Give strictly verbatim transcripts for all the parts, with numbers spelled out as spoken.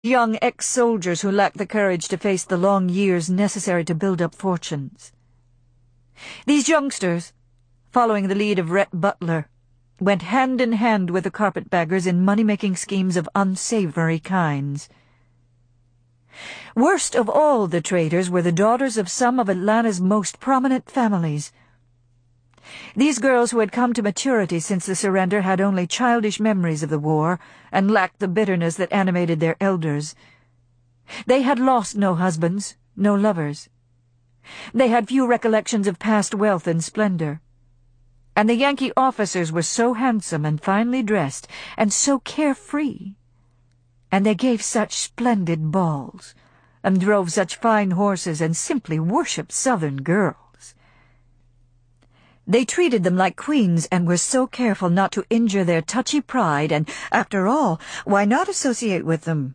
young ex-soldiers who lacked the courage to face the long years necessary to build up fortunes. These youngsters, following the lead of Rhett Butler, went hand in hand with the carpetbaggers in money-making schemes of unsavory kinds. Worst of all the traders were the daughters of some of Atlanta's most prominent families. These girls who had come to maturity since the surrender had only childish memories of the war and lacked the bitterness that animated their elders. They had lost no husbands, no lovers. They had few recollections of past wealth and splendor. And the Yankee officers were so handsome and finely dressed and so carefree. And they gave such splendid balls, and drove such fine horses and simply worshipped Southern girls. They treated them like queens and were so careful not to injure their touchy pride, and, after all, why not associate with them?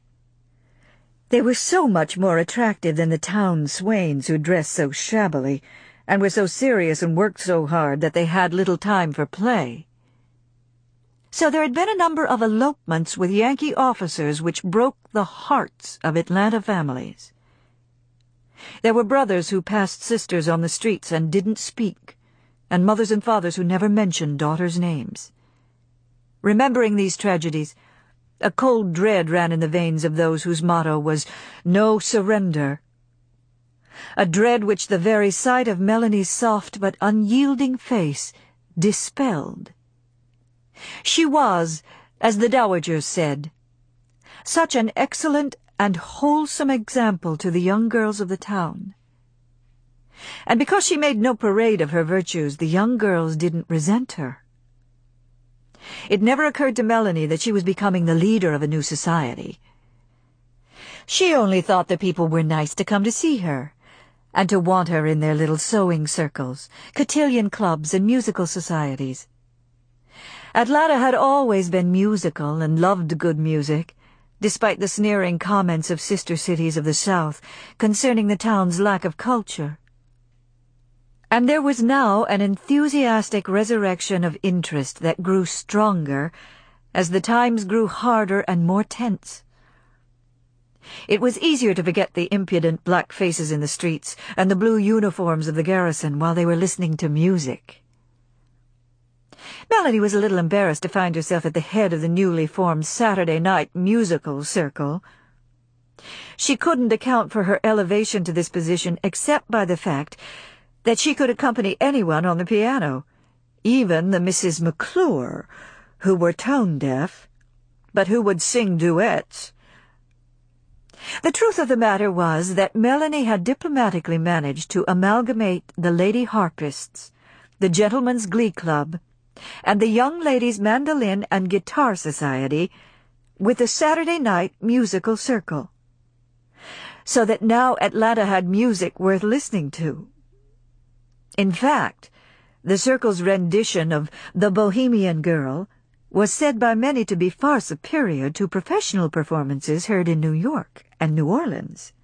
They were so much more attractive than the town swains who dressed so shabbily, and were so serious and worked so hard that they had little time for play. So there had been a number of elopements with Yankee officers which broke the hearts of Atlanta families. There were brothers who passed sisters on the streets and didn't speak, and mothers and fathers who never mentioned daughters' names. Remembering these tragedies, a cold dread ran in the veins of those whose motto was "No surrender," a dread which the very sight of Melanie's soft but unyielding face dispelled. She was, as the dowagers said, such an excellent and wholesome example to the young girls of the town. And because she made no parade of her virtues, the young girls didn't resent her. It never occurred to Melanie that she was becoming the leader of a new society. She only thought that people were nice to come to see her, and to want her in their little sewing circles, cotillion clubs, and musical societies. Atlanta had always been musical and loved good music, despite the sneering comments of sister cities of the South concerning the town's lack of culture. And there was now an enthusiastic resurrection of interest that grew stronger as the times grew harder and more tense. It was easier to forget the impudent black faces in the streets and the blue uniforms of the garrison while they were listening to music. Melanie was a little embarrassed to find herself at the head of the newly formed Saturday night musical circle. She couldn't account for her elevation to this position except by the fact that she could accompany anyone on the piano, even the Missus McClure, who were tone-deaf, but who would sing duets. The truth of the matter was that Melanie had diplomatically managed to amalgamate the Lady Harpists, the Gentlemen's Glee Club, and the Young Ladies' Mandolin and Guitar Society with the Saturday Night Musical Circle, so that now Atlanta had music worth listening to. In fact, the circle's rendition of The Bohemian Girl was said by many to be far superior to professional performances heard in New York and New Orleans.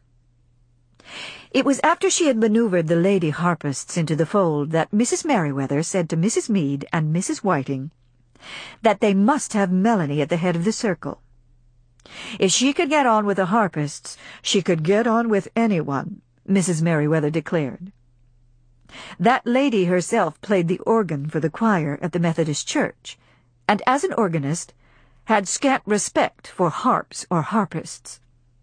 It was after she had maneuvered the lady harpists into the fold that Missus Merriweather said to Missus Meade and Missus Whiting that they must have Melanie at the head of the circle. If she could get on with the harpists, she could get on with anyone, Missus Merriweather declared. That lady herself played the organ for the choir at the Methodist Church, and as an organist had scant respect for harps or harpists.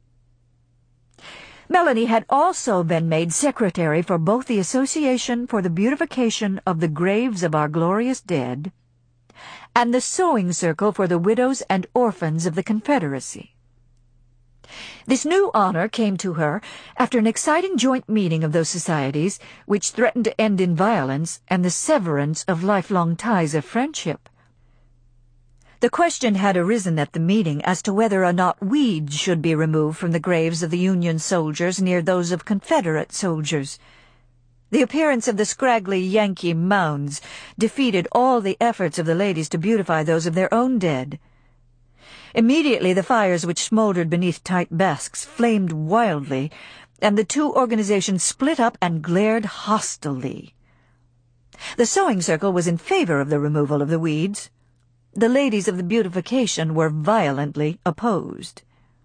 Melanie had also been made secretary for both the Association for the Beautification of the Graves of Our Glorious Dead and the Sewing Circle for the Widows and Orphans of the Confederacy. This new honor came to her after an exciting joint meeting of those societies which threatened to end in violence and the severance of lifelong ties of friendship. The question had arisen at the meeting as to whether or not weeds should be removed from the graves of the Union soldiers near those of Confederate soldiers. The appearance of the scraggly Yankee mounds defeated all the efforts of the ladies to beautify those of their own dead. Immediately the fires which smoldered beneath tight basques flamed wildly, and the two organizations split up and glared hostilely. The Sewing Circle was in favor of the removal of the weeds. The ladies of the beautification were violently opposed.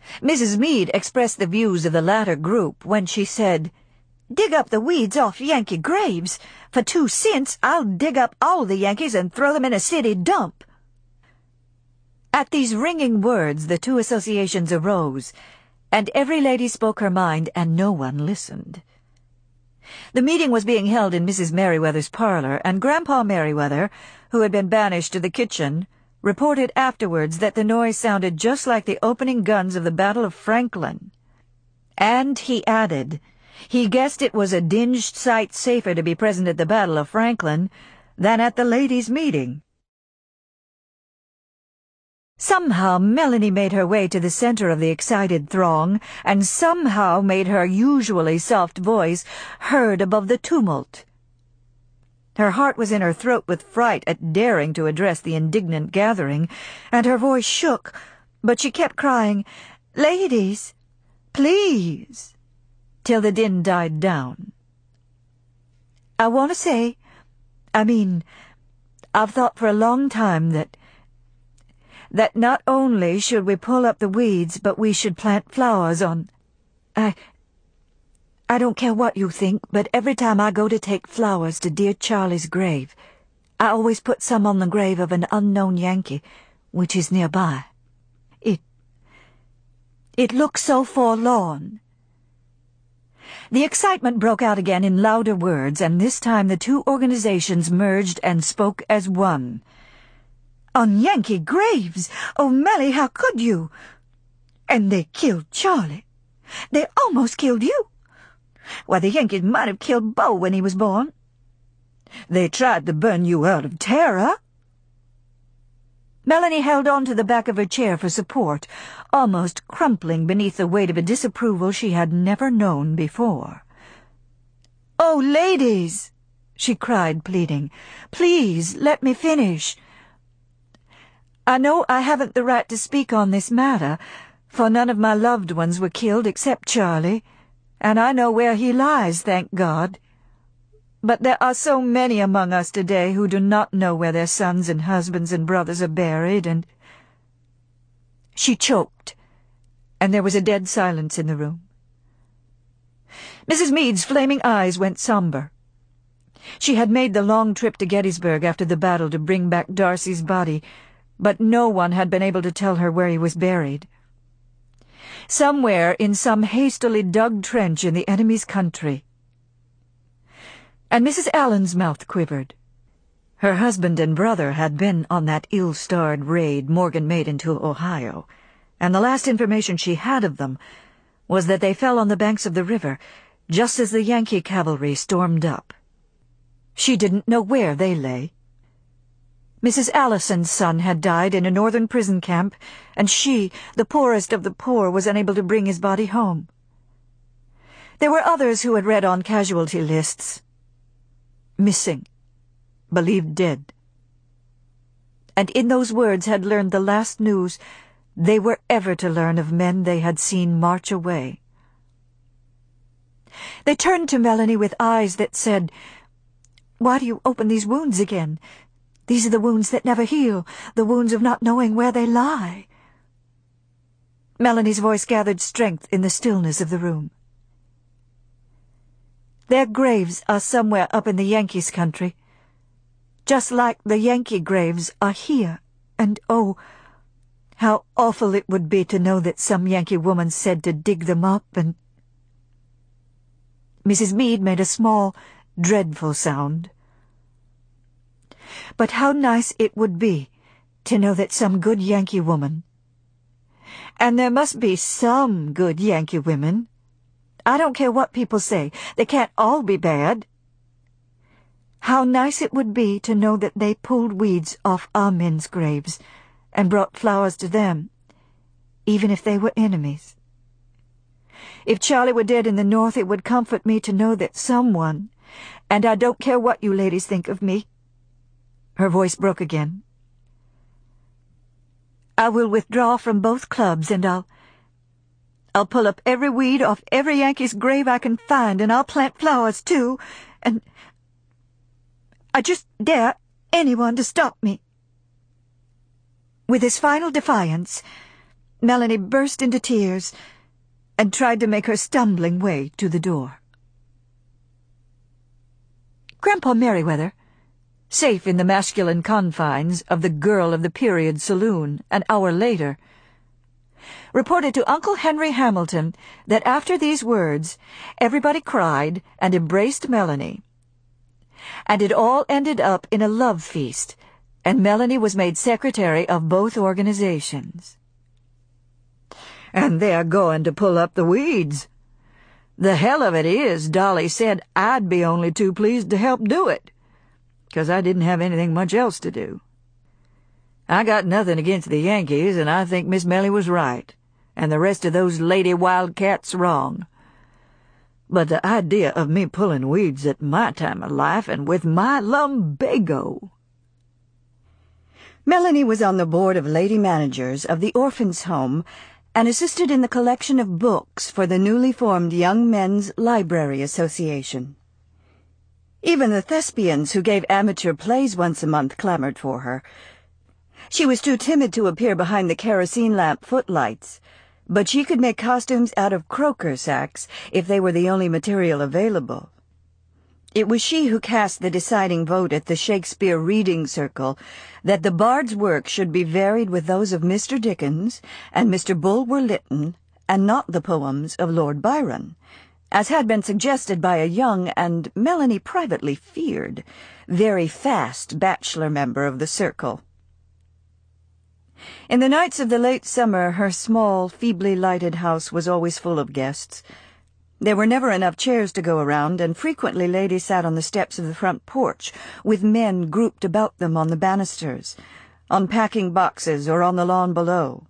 Missus Meade expressed the views of the latter group when she said, "Dig up the weeds off Yankee graves. For two cents, I'll dig up all the Yankees and throw them in a city dump." At these ringing words, the two associations arose, and every lady spoke her mind, and no one listened. The meeting was being held in Missus Merriweather's parlor, and Grandpa Merriweather, who had been banished to the kitchen, reported afterwards that the noise sounded just like the opening guns of the Battle of Franklin. And he added, he guessed it was a dinged sight safer to be present at the Battle of Franklin than at the ladies' meeting. Somehow Melanie made her way to the center of the excited throng, and somehow made her usually soft voice heard above the tumult. Her heart was in her throat with fright at daring to address the indignant gathering, and her voice shook, but she kept crying, "Ladies, please," till the din died down. "I want to say, I mean, I've thought for a long time that that not only should we pull up the weeds, but we should plant flowers on. I... I don't care what you think, but every time I go to take flowers to dear Charlie's grave, I always put some on the grave of an unknown Yankee, which is nearby. It... it looks so forlorn." The excitement broke out again in louder words, and this time the two organizations merged and spoke as one. "On Yankee graves! Oh, Melly, how could you? And they killed Charlie. They almost killed you. Why, the Yankees might have killed Bo when he was born. They tried to burn you out of terror." Melanie held on to the back of her chair for support, almost crumpling beneath the weight of a disapproval she had never known before. "Oh, ladies," she cried, pleading, "please let me finish. I know I haven't the right to speak on this matter, for none of my loved ones were killed except Charlie, and I know where he lies, thank God. But there are so many among us today who do not know where their sons and husbands and brothers are buried, and—" She choked, and there was a dead silence in the room. Missus Meade's flaming eyes went somber. She had made the long trip to Gettysburg after the battle to bring back Darcy's body, but no one had been able to tell her where he was buried. Somewhere in some hastily dug trench in the enemy's country. And Missus Allen's mouth quivered. Her husband and brother had been on that ill-starred raid Morgan made into Ohio, and the last information she had of them was that they fell on the banks of the river just as the Yankee cavalry stormed up. She didn't know where they lay. Missus Allison's son had died in a northern prison camp, and she, the poorest of the poor, was unable to bring his body home. There were others who had read on casualty lists. Missing. Believed dead. And in those words had learned the last news they were ever to learn of men they had seen march away. They turned to Melanie with eyes that said, "Why do you open these wounds again? These are the wounds that never heal, the wounds of not knowing where they lie." Melanie's voice gathered strength in the stillness of the room. "Their graves are somewhere up in the Yankees' country, just like the Yankee graves are here, and oh, how awful it would be to know that some Yankee woman said to dig them up and—" Missus Meade made a small, dreadful sound. "But how nice it would be to know that some good Yankee woman, and there must be some good Yankee women, I don't care what people say, they can't all be bad. How nice it would be to know that they pulled weeds off our men's graves and brought flowers to them, even if they were enemies. If Charlie were dead in the North, it would comfort me to know that someone, and I don't care what you ladies think of me." Her voice broke again. "I will withdraw from both clubs, and I'll... I'll pull up every weed off every Yankee's grave I can find, and I'll plant flowers, too, and I just dare anyone to stop me." With this final defiance, Melanie burst into tears and tried to make her stumbling way to the door. Grandpa Merriweather, safe in the masculine confines of the Girl of the Period saloon an hour later, reported to Uncle Henry Hamilton that after these words everybody cried and embraced Melanie. And it all ended up in a love feast, and Melanie was made secretary of both organizations. And they're going to pull up the weeds. The hell of it is, Dolly said I'd be only too pleased to help do it, 'cause I didn't have anything much else to do. I got nothing against the Yankees, and I think Miss Mellie was right, and the rest of those lady wildcats wrong. But the idea of me pulling weeds at my time of life and with my lumbago. Melanie was on the board of lady managers of the Orphans' Home and assisted in the collection of books for the newly formed Young Men's Library Association. Even the thespians who gave amateur plays once a month clamored for her. She was too timid to appear behind the kerosene lamp footlights, but she could make costumes out of croaker sacks if they were the only material available. It was she who cast the deciding vote at the Shakespeare Reading Circle that the bard's work should be varied with those of Mister Dickens and Mister Bulwer Lytton, and not the poems of Lord Byron, as had been suggested by a young, and Melanie privately feared, very fast bachelor member of the circle. In the nights of the late summer, her small, feebly lighted house was always full of guests. There were never enough chairs to go around, and frequently ladies sat on the steps of the front porch, with men grouped about them on the banisters, unpacking boxes, or on the lawn below.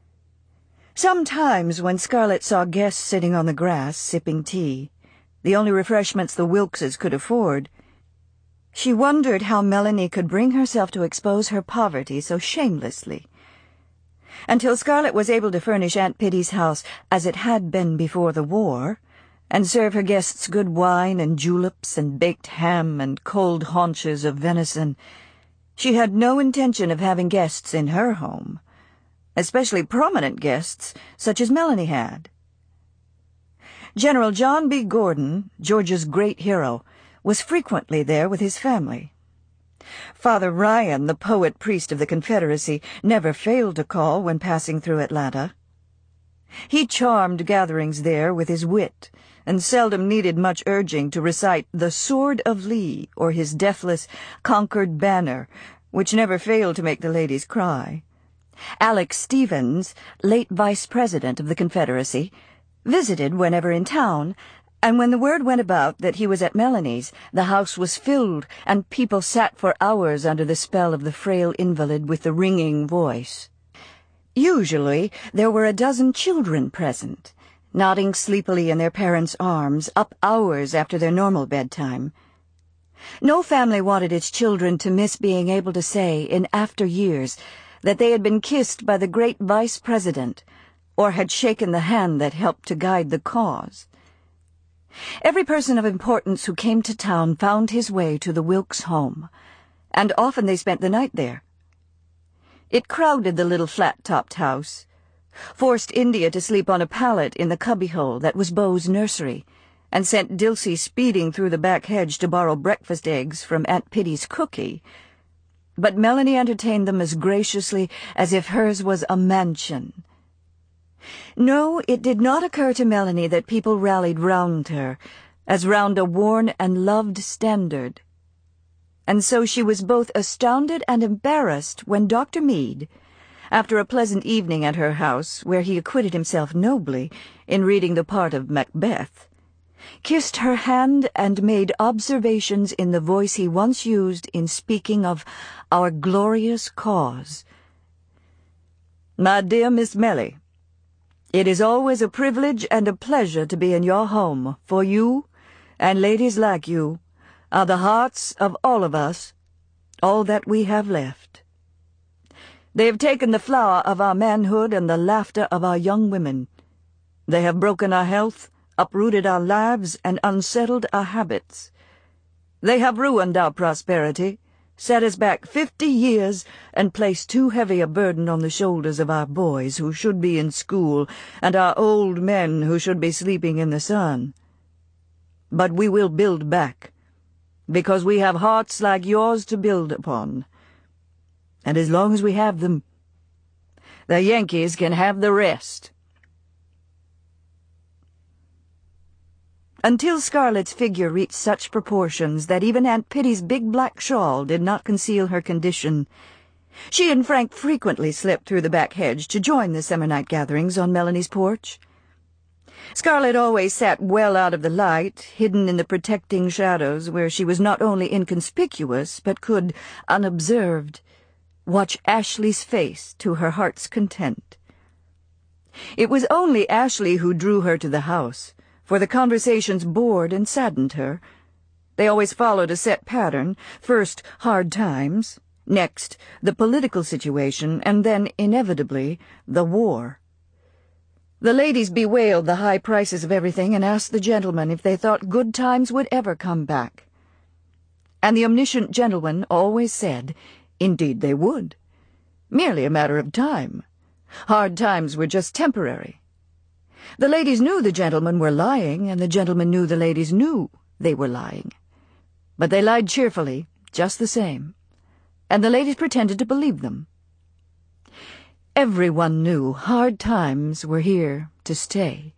Sometimes, when Scarlett saw guests sitting on the grass, sipping tea, the only refreshments the Wilkses could afford, she wondered how Melanie could bring herself to expose her poverty so shamelessly. Until Scarlett was able to furnish Aunt Pitty's house as it had been before the war, and serve her guests good wine and juleps and baked ham and cold haunches of venison, she had no intention of having guests in her home, especially prominent guests such as Melanie had. General John B. Gordon, Georgia's great hero, was frequently there with his family. Father Ryan, the poet-priest of the Confederacy, never failed to call when passing through Atlanta. He charmed gatherings there with his wit, and seldom needed much urging to recite the Sword of Lee or his deathless Concord Banner, which never failed to make the ladies cry. Alex Stevens, late vice president of the Confederacy, visited whenever in town, and when the word went about that he was at Melanie's, the house was filled, and people sat for hours under the spell of the frail invalid with the ringing voice. Usually there were a dozen children present, nodding sleepily in their parents' arms, up hours after their normal bedtime. No family wanted its children to miss being able to say, in after years, that they had been kissed by the great vice president, or had shaken the hand that helped to guide the cause. Every person of importance who came to town found his way to the Wilkes home, and often they spent the night there. It crowded the little flat-topped house, forced India to sleep on a pallet in the cubbyhole that was Beau's nursery, and sent Dilsey speeding through the back hedge to borrow breakfast eggs from Aunt Pitty's cookie. But Melanie entertained them as graciously as if hers was a mansion. No, it did not occur to Melanie that people rallied round her, as round a worn and loved standard. And so she was both astounded and embarrassed when Doctor Meade, after a pleasant evening at her house, where he acquitted himself nobly in reading the part of Macbeth, kissed her hand and made observations in the voice he once used in speaking of our glorious cause. "My dear Miss Mellie, it is always a privilege and a pleasure to be in your home, for you, and ladies like you, are the hearts of all of us, all that we have left. They have taken the flower of our manhood and the laughter of our young women. They have broken our health, uprooted our lives, and unsettled our habits. They have ruined our prosperity, set us back fifty years, and placed too heavy a burden on the shoulders of our boys who should be in school, and our old men who should be sleeping in the sun. But we will build back, because we have hearts like yours to build upon. And as long as we have them, the Yankees can have the rest." Until Scarlett's figure reached such proportions that even Aunt Pitty's big black shawl did not conceal her condition, she and Frank frequently slipped through the back hedge to join the summer night gatherings on Melanie's porch. Scarlett always sat well out of the light, hidden in the protecting shadows where she was not only inconspicuous but could, unobserved, watch Ashley's face to her heart's content. It was only Ashley who drew her to the house, for the conversations bored and saddened her. They always followed a set pattern: first hard times, next the political situation, and then, inevitably, the war. The ladies bewailed the high prices of everything and asked the gentlemen if they thought good times would ever come back. And the omniscient gentleman always said, indeed they would. Merely a matter of time. Hard times were just temporary. The ladies knew the gentlemen were lying, and the gentlemen knew the ladies knew they were lying. But they lied cheerfully, just the same, and the ladies pretended to believe them. Everyone knew hard times were here to stay.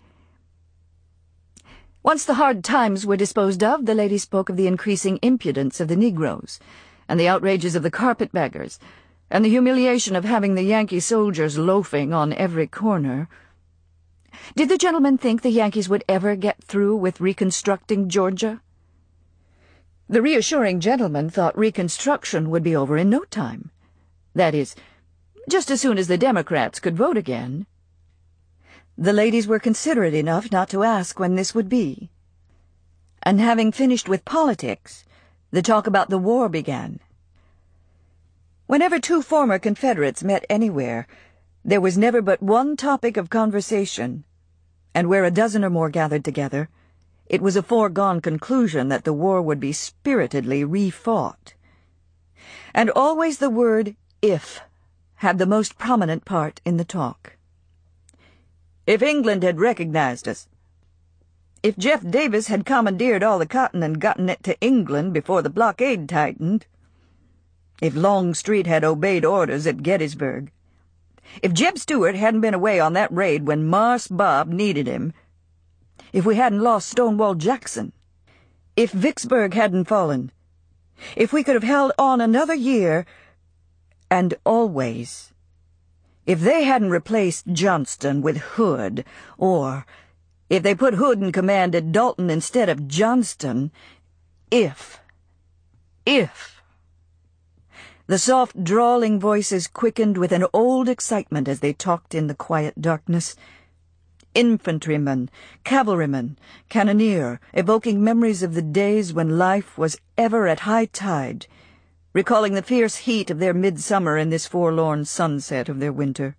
Once the hard times were disposed of, the ladies spoke of the increasing impudence of the Negroes, and the outrages of the carpetbaggers, and the humiliation of having the Yankee soldiers loafing on every corner. Did the gentlemen think the Yankees would ever get through with reconstructing Georgia? The reassuring gentlemen thought Reconstruction would be over in no time. That is, just as soon as the Democrats could vote again. The ladies were considerate enough not to ask when this would be. And having finished with politics, the talk about the war began. Whenever two former Confederates met anywhere, there was never but one topic of conversation, and where a dozen or more gathered together, it was a foregone conclusion that the war would be spiritedly refought. And always the word "if" had the most prominent part in the talk. If England had recognized us, if Jeff Davis had commandeered all the cotton and gotten it to England before the blockade tightened, if Longstreet had obeyed orders at Gettysburg, if Jeb Stuart hadn't been away on that raid when Marse Bob needed him, if we hadn't lost Stonewall Jackson, if Vicksburg hadn't fallen, if we could have held on another year, and always, if they hadn't replaced Johnston with Hood, or if they put Hood in command at Dalton instead of Johnston, if, if... The soft, drawling voices quickened with an old excitement as they talked in the quiet darkness. Infantryman, cavalryman, cannoneer, evoking memories of the days when life was ever at high tide, recalling the fierce heat of their midsummer and this forlorn sunset of their winter.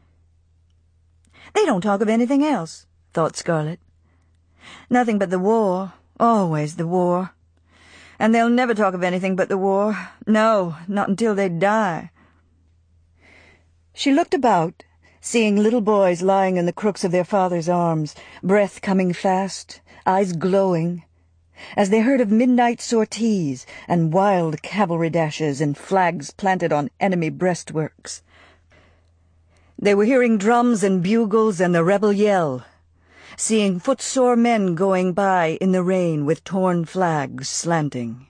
"They don't talk of anything else," thought Scarlett. "Nothing but the war, always the war. And they'll never talk of anything but the war. No, not until they die." She looked about, seeing little boys lying in the crooks of their fathers' arms, breath coming fast, eyes glowing, as they heard of midnight sorties and wild cavalry dashes and flags planted on enemy breastworks. They were hearing drums and bugles and the rebel yell, seeing footsore men going by in the rain with torn flags slanting.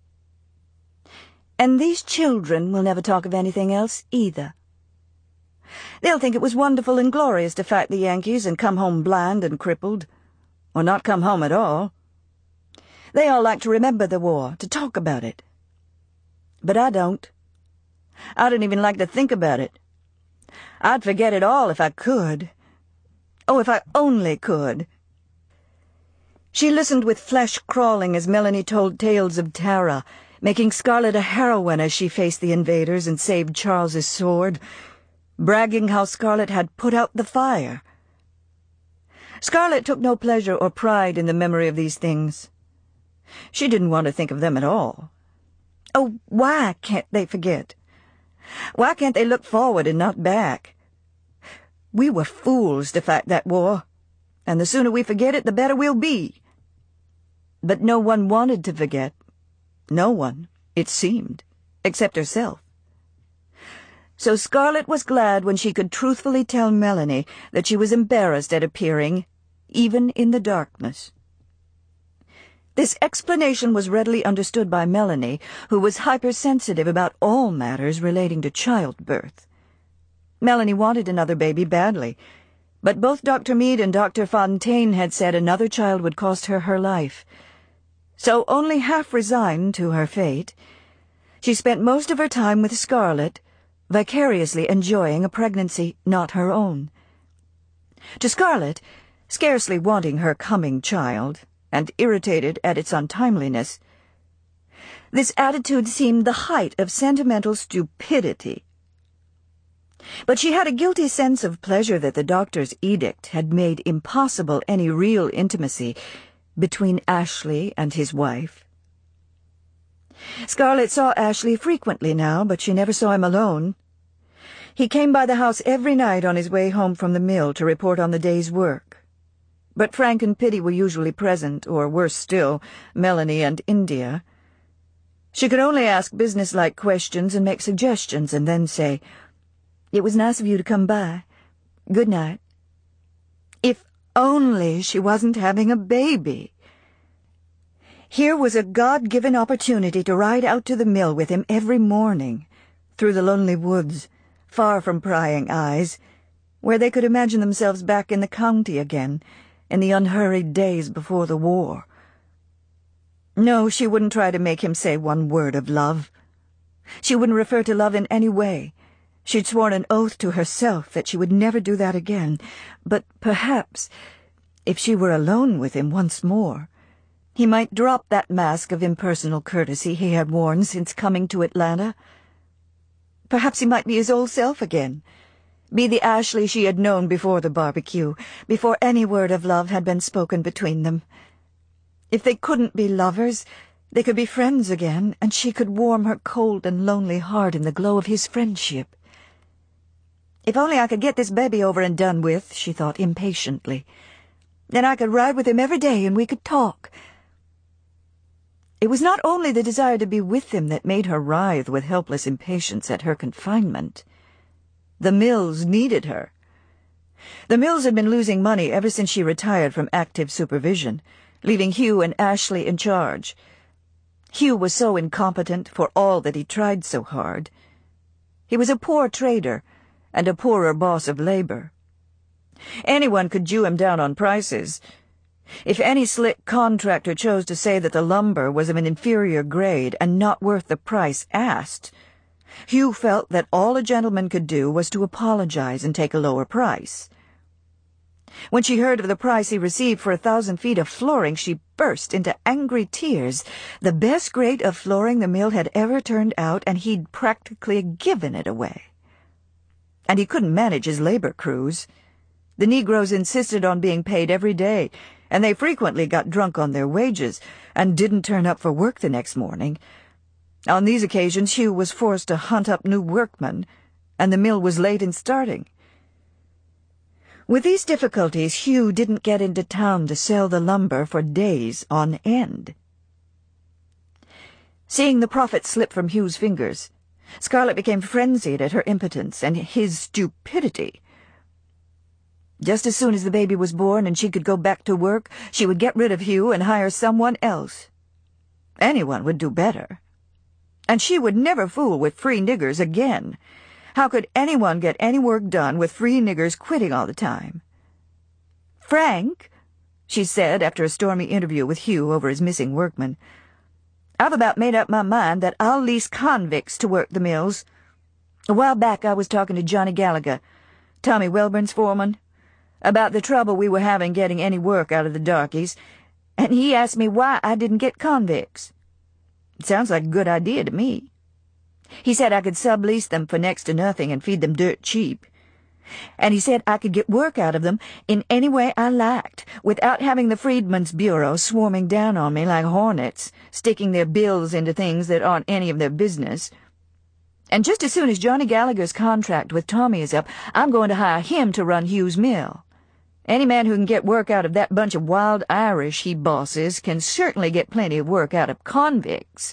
And these children will never talk of anything else either. They'll think it was wonderful and glorious to fight the Yankees and come home blind and crippled, or not come home at all. They all like to remember the war, to talk about it. But I don't. I don't even like to think about it. I'd forget it all if I could. Oh, if I only could. She listened with flesh crawling as Melanie told tales of Tara, making Scarlett a heroine as she faced the invaders and saved Charles's sword, bragging how Scarlett had put out the fire. Scarlett took no pleasure or pride in the memory of these things. She didn't want to think of them at all. Oh, why can't they forget? Why can't they look forward and not back? We were fools to fight that war, and the sooner we forget it, the better we'll be. But no one wanted to forget. No one, it seemed, except herself. So Scarlett was glad when she could truthfully tell Melanie that she was embarrassed at appearing, even in the darkness. This explanation was readily understood by Melanie, who was hypersensitive about all matters relating to childbirth. Melanie wanted another baby badly, but both Doctor Meade and Doctor Fontaine had said another child would cost her her life. So, only half resigned to her fate, she spent most of her time with Scarlett, vicariously enjoying a pregnancy not her own. To Scarlett, scarcely wanting her coming child, and irritated at its untimeliness, this attitude seemed the height of sentimental stupidity. But she had a guilty sense of pleasure that the doctor's edict had made impossible any real intimacy between Ashley and his wife. Scarlett saw Ashley frequently now, but she never saw him alone. He came by the house every night on his way home from the mill to report on the day's work. But Frank and Pitty were usually present, or worse still, Melanie and India. She could only ask business-like questions and make suggestions, and then say, "It was nice of you to come by. Good night." If only she wasn't having a baby! Here was a God-given opportunity to ride out to the mill with him every morning, through the lonely woods, far from prying eyes, where they could imagine themselves back in the county again, in the unhurried days before the war. No, she wouldn't try to make him say one word of love. She wouldn't refer to love in any way. She'd sworn an oath to herself that she would never do that again. But perhaps, if she were alone with him once more, he might drop that mask of impersonal courtesy he had worn since coming to Atlanta. Perhaps he might be his old self again, be the Ashley she had known before the barbecue, before any word of love had been spoken between them. If they couldn't be lovers, they could be friends again, and she could warm her cold and lonely heart in the glow of his friendship. If only I could get this baby over and done with, she thought impatiently. Then I could ride with him every day and we could talk. It was not only the desire to be with him that made her writhe with helpless impatience at her confinement. The mills needed her. The mills had been losing money ever since she retired from active supervision, leaving Hugh and Ashley in charge. Hugh was so incompetent for all that he tried so hard. He was a poor trader, and a poorer boss of labor. Anyone could Jew him down on prices. If any slick contractor chose to say that the lumber was of an inferior grade and not worth the price asked, Hugh felt that all a gentleman could do was to apologize and take a lower price. When she heard of the price he received for a thousand feet of flooring, she burst into angry tears. The best grade of flooring the mill had ever turned out, and he'd practically given it away. And he couldn't manage his labor crews. The Negroes insisted on being paid every day, and they frequently got drunk on their wages and didn't turn up for work the next morning. On these occasions Hugh was forced to hunt up new workmen, and the mill was late in starting. With these difficulties, Hugh didn't get into town to sell the lumber for days on end. Seeing the profit slip from Hugh's fingers, Scarlett became frenzied at her impotence and his stupidity. Just as soon as the baby was born and she could go back to work, she would get rid of Hugh and hire someone else. Anyone would do better. And she would never fool with free niggers again. How could anyone get any work done with free niggers quitting all the time? "Frank," she said after a stormy interview with Hugh over his missing workman, "I've about made up my mind that I'll lease convicts to work the mills. A while back I was talking to Johnny Gallagher, Tommy Welburn's foreman, about the trouble we were having getting any work out of the darkies, and he asked me why I didn't get convicts. It sounds like a good idea to me. He said I could sublease them for next to nothing and feed them dirt cheap. And he said I could get work out of them in any way I liked, without having the Freedmen's Bureau swarming down on me like hornets, sticking their bills into things that aren't any of their business. And just as soon as Johnny Gallagher's contract with Tommy is up, I'm going to hire him to run Hugh's mill. Any man who can get work out of that bunch of wild Irish he bosses can certainly get plenty of work out of convicts.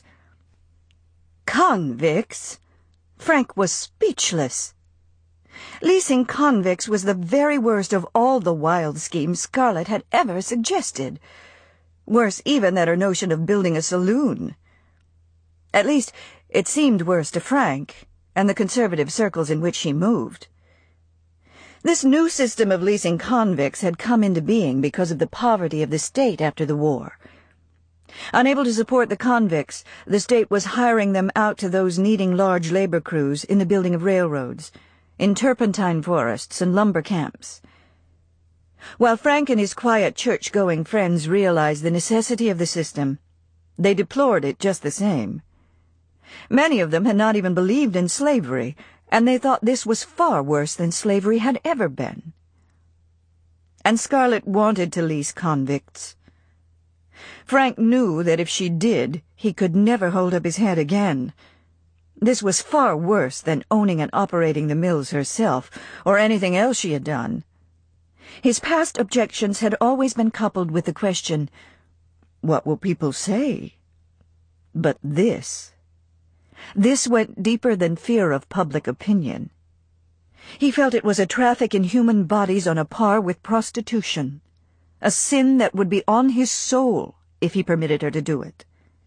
Convicts? Frank was speechless. Leasing convicts was the very worst of all the wild schemes Scarlett had ever suggested. Worse even than her notion of building a saloon. At least, it seemed worse to Frank and the conservative circles in which he moved. This new system of leasing convicts had come into being because of the poverty of the state after the war. Unable to support the convicts, the state was hiring them out to those needing large labor crews in the building of railroads, in turpentine forests and lumber camps. While Frank and his quiet church-going friends realized the necessity of the system, they deplored it just the same. Many of them had not even believed in slavery, and they thought this was far worse than slavery had ever been. And Scarlett wanted to lease convicts. Frank knew that if she did, he could never hold up his head again. This was far worse than owning and operating the mills herself, or anything else she had done. His past objections had always been coupled with the question, what will people say? But this... This went deeper than fear of public opinion. He felt it was a traffic in human bodies on a par with prostitution, a sin that would be on his soul if he permitted her to do it.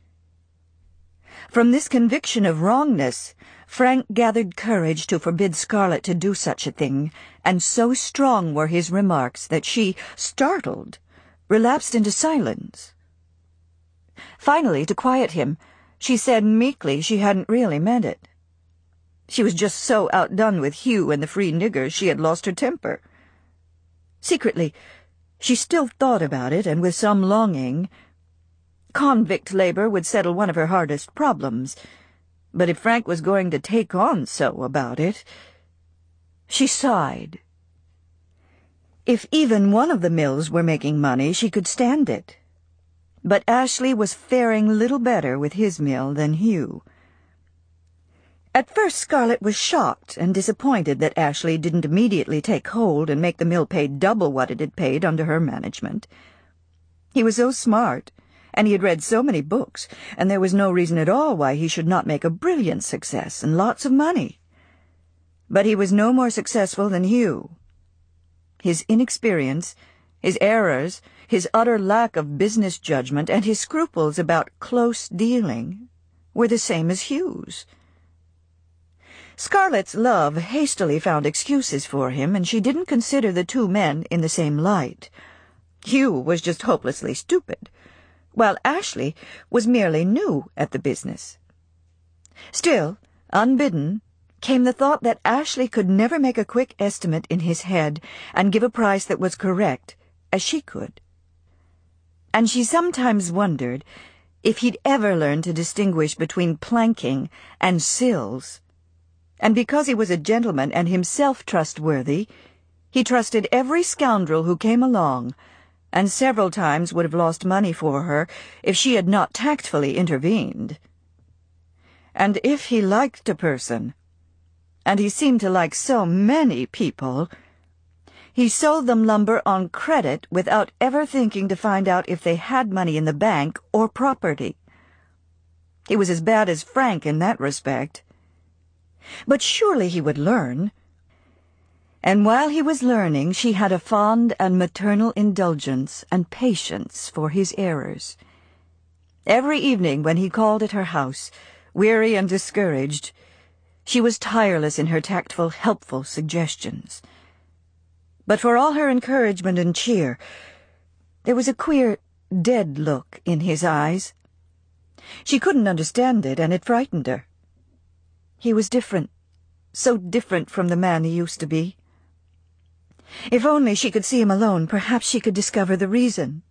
From this conviction of wrongness, Frank gathered courage to forbid Scarlett to do such a thing, and so strong were his remarks that she, startled, relapsed into silence. Finally, to quiet him, she said meekly she hadn't really meant it. She was just so outdone with Hugh and the free niggers she had lost her temper. Secretly, she still thought about it, and with some longing. Convict labor would settle one of her hardest problems, but if Frank was going to take on so about it... She sighed. If even one of the mills were making money, she could stand it. But Ashley was faring little better with his mill than Hugh. At first Scarlett was shocked and disappointed that Ashley didn't immediately take hold and make the mill pay double what it had paid under her management. He was so smart, and he had read so many books, and there was no reason at all why he should not make a brilliant success and lots of money. But he was no more successful than Hugh. His inexperience, his errors, his utter lack of business judgment, and his scruples about close dealing were the same as Hugh's. Scarlett's love hastily found excuses for him, and she didn't consider the two men in the same light. Hugh was just hopelessly stupid, while Ashley was merely new at the business. Still, unbidden, came the thought that Ashley could never make a quick estimate in his head and give a price that was correct, as she could. And she sometimes wondered if he'd ever learn to distinguish between planking and sills. And because he was a gentleman and himself trustworthy, he trusted every scoundrel who came along, and several times would have lost money for her if she had not tactfully intervened. And if he liked a person, and he seemed to like so many people, he sold them lumber on credit without ever thinking to find out if they had money in the bank or property. He was as bad as Frank in that respect. But surely he would learn. And while he was learning, she had a fond and maternal indulgence and patience for his errors. Every evening when he called at her house, weary and discouraged, she was tireless in her tactful, helpful suggestions. But for all her encouragement and cheer, there was a queer, dead look in his eyes. She couldn't understand it, and it frightened her. He was different, so different from the man he used to be. If only she could see him alone, perhaps she could discover the reason.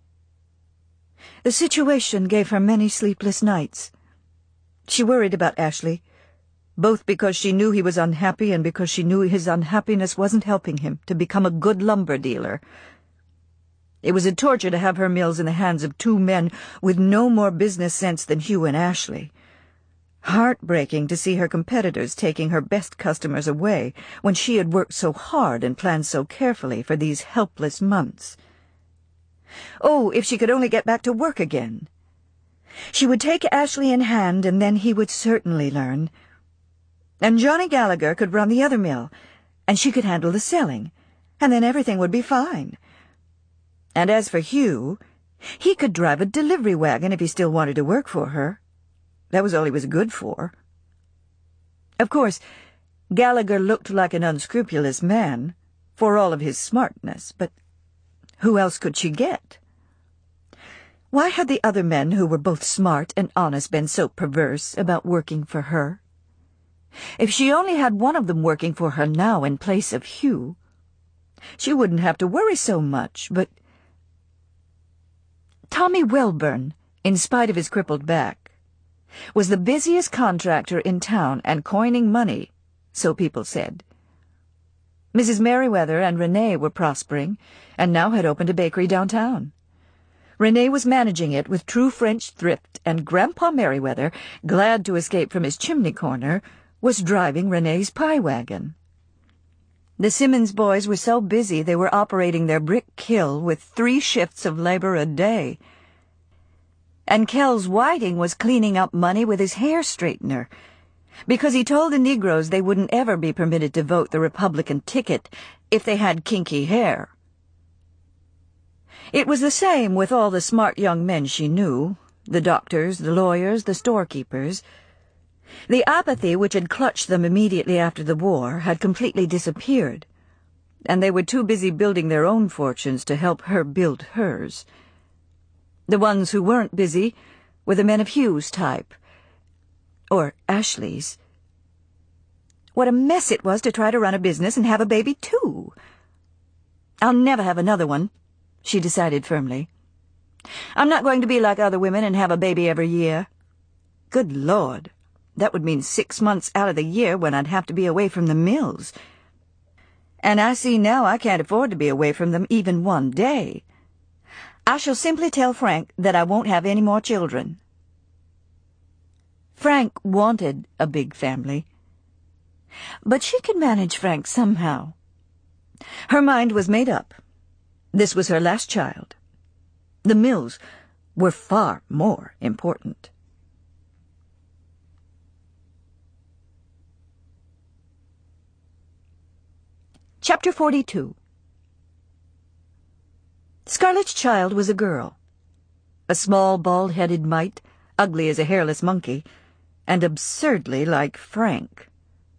The situation gave her many sleepless nights. She worried about Ashley, both because she knew he was unhappy and because she knew his unhappiness wasn't helping him to become a good lumber dealer. It was a torture to have her mills in the hands of two men with no more business sense than Hugh and Ashley. Heartbreaking to see her competitors taking her best customers away when she had worked so hard and planned so carefully for these helpless months. Oh, if she could only get back to work again! She would take Ashley in hand, and then he would certainly learn. And Johnny Gallagher could run the other mill, and she could handle the selling, and then everything would be fine. And as for Hugh, he could drive a delivery wagon if he still wanted to work for her. That was all he was good for. Of course, Gallagher looked like an unscrupulous man, for all of his smartness, but who else could she get? Why had the other men who were both smart and honest been so perverse about working for her? If she only had one of them working for her now in place of Hugh, she wouldn't have to worry so much, but Tommy Welburn, in spite of his crippled back, was the busiest contractor in town and coining money, so people said. Missus Merriweather and Renee were prospering, and now had opened a bakery downtown. Renee was managing it with true French thrift, and Grandpa Merriweather, glad to escape from his chimney corner, was driving Renee's pie wagon. The Simmons boys were so busy they were operating their brick kiln with three shifts of labor a day. And Kells Whiting was cleaning up money with his hair straightener, because he told the Negroes they wouldn't ever be permitted to vote the Republican ticket if they had kinky hair. It was the same with all the smart young men she knew, the doctors, the lawyers, the storekeepers. The apathy which had clutched them immediately after the war had completely disappeared, and they were too busy building their own fortunes to help her build hers. The ones who weren't busy were the men of Hugh's type, or Ashley's. What a mess it was to try to run a business and have a baby, too. I'll never have another one, she decided firmly. I'm not going to be like other women and have a baby every year. Good Lord, that would mean six months out of the year when I'd have to be away from the mills. And I see now I can't afford to be away from them even one day. I shall simply tell Frank that I won't have any more children. Frank wanted a big family, but she could manage Frank somehow. Her mind was made up. This was her last child. The mills were far more important. Chapter forty-two. Scarlett's child was a girl, a small, bald-headed mite, ugly as a hairless monkey, and absurdly like Frank.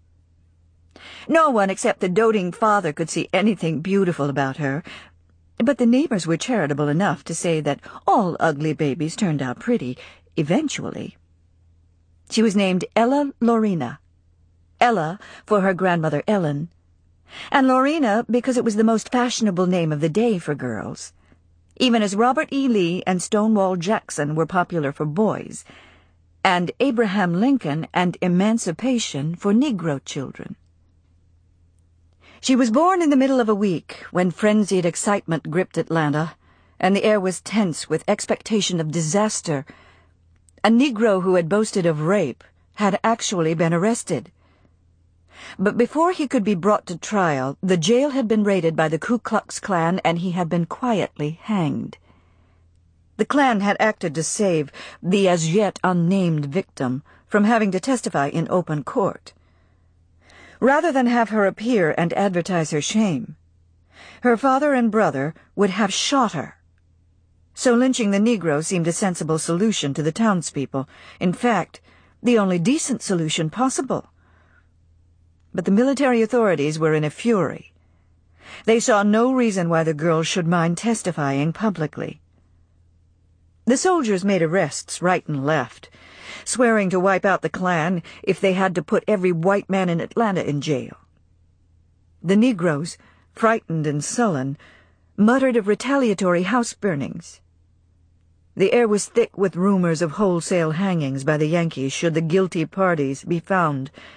No one except the doting father could see anything beautiful about her, but the neighbors were charitable enough to say that all ugly babies turned out pretty, eventually. She was named Ella Lorena. Ella for her grandmother Ellen, and Lorena because it was the most fashionable name of the day for girls, even as Robert E. Lee and Stonewall Jackson were popular for boys, and Abraham Lincoln and emancipation for Negro children. She was born in the middle of a week when frenzied excitement gripped Atlanta, and the air was tense with expectation of disaster. A Negro who had boasted of rape had actually been arrested. But before he could be brought to trial, the jail had been raided by the Ku Klux Klan, and he had been quietly hanged. The Klan had acted to save the as yet unnamed victim from having to testify in open court. Rather than have her appear and advertise her shame, her father and brother would have shot her. So lynching the Negro seemed a sensible solution to the townspeople, in fact, the only decent solution possible. But the military authorities were in a fury. They saw no reason why the girl should mind testifying publicly. The soldiers made arrests right and left, swearing to wipe out the Klan if they had to put every white man in Atlanta in jail. The Negroes, frightened and sullen, muttered of retaliatory house burnings. The air was thick with rumors of wholesale hangings by the Yankees should the guilty parties be found,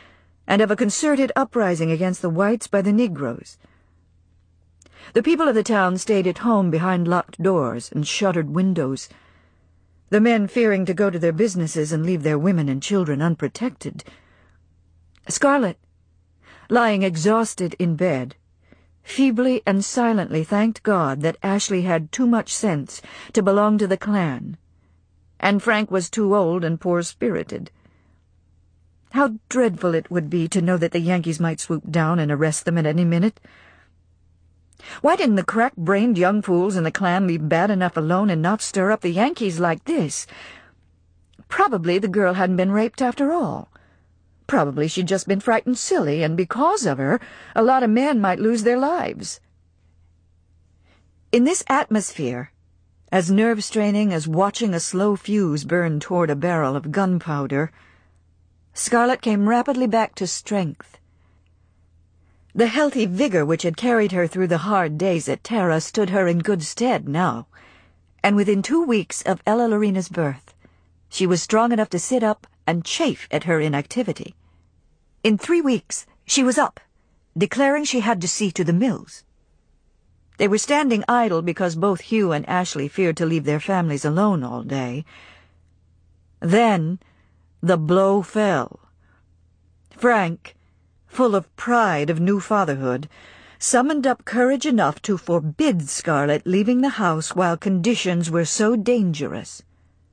and of a concerted uprising against the whites by the Negroes. The people of the town stayed at home behind locked doors and shuttered windows, the men fearing to go to their businesses and leave their women and children unprotected. Scarlett, lying exhausted in bed, feebly and silently thanked God that Ashley had too much sense to belong to the Klan, and Frank was too old and poor-spirited. How dreadful it would be to know that the Yankees might swoop down and arrest them at any minute. Why didn't the crack-brained young fools in the Klan leave bad enough alone and not stir up the Yankees like this? Probably the girl hadn't been raped after all. Probably she'd just been frightened silly, and because of her, a lot of men might lose their lives. In this atmosphere, as nerve-straining as watching a slow fuse burn toward a barrel of gunpowder, Scarlett came rapidly back to strength. The healthy vigor which had carried her through the hard days at Tara stood her in good stead now, and within two weeks of Ella Lorena's birth, she was strong enough to sit up and chafe at her inactivity. In three weeks, she was up, declaring she had to see to the mills. They were standing idle because both Hugh and Ashley feared to leave their families alone all day. Then the blow fell. Frank, full of pride of new fatherhood, summoned up courage enough to forbid Scarlett leaving the house while conditions were so dangerous.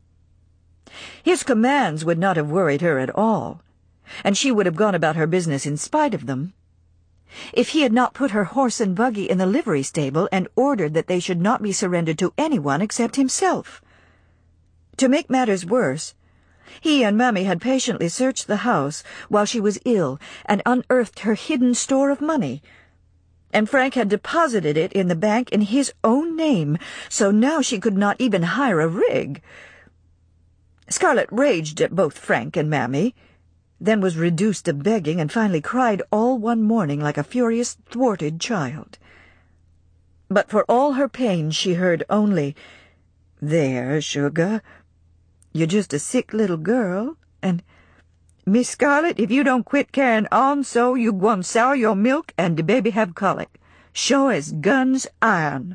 His commands would not have worried her at all, and she would have gone about her business in spite of them. If he had not put her horse and buggy in the livery stable and ordered that they should not be surrendered to anyone except himself. To make matters worse, he and Mammy had patiently searched the house while she was ill and unearthed her hidden store of money, and Frank had deposited it in the bank in his own name, so now she could not even hire a rig. Scarlett raged at both Frank and Mammy, then was reduced to begging, and finally cried all one morning like a furious, thwarted child. But for all her pain she heard only, "There, sugar, you're just a sick little girl, and, Miss Scarlett, if you don't quit carrying on so, you gwine sour your milk and the baby have colic, sure as guns iron."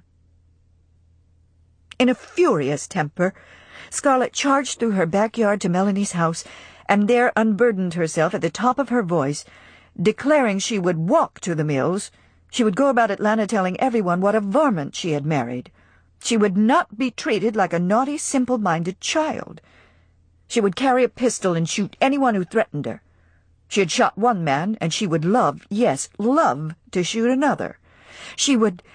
In a furious temper, Scarlett charged through her backyard to Melanie's house, and there unburdened herself at the top of her voice, declaring she would walk to the mills. She would go about Atlanta telling everyone what a varmint she had married. She would not be treated like a naughty, simple-minded child. She would carry a pistol and shoot anyone who threatened her. She had shot one man, and she would love, yes, love, to shoot another. She would...